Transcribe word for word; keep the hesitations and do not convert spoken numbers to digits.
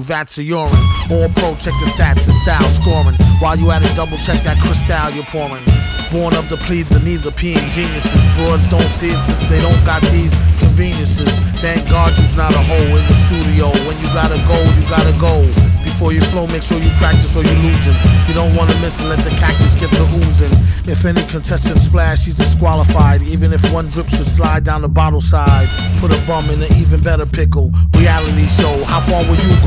vats of urine. All pro, check the stats and style scoring. While you at it, double check that crystal you're pouring. Born of the pleads and needs of peeing geniuses. Broads don't see it since they don't got these conveniences. Thank God you's not a hoe in the studio. When you gotta go, you gotta go. Before you flow, make sure you practice or you're losing. You don't wanna miss and let the cactus get to oozing. If any contestant splash, she's disqualified. Even if one drip should slide down the bottle side. Put a bum in an even better pickle. Reality show, how far will you go?